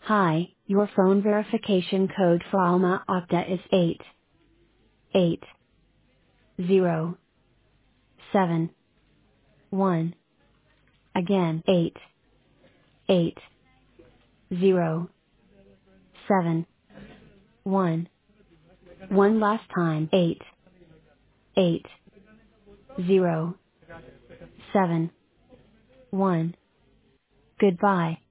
Hi, your phone verification code for Alma Okta is 88071. Again, 88071. One last time, 88071. Goodbye.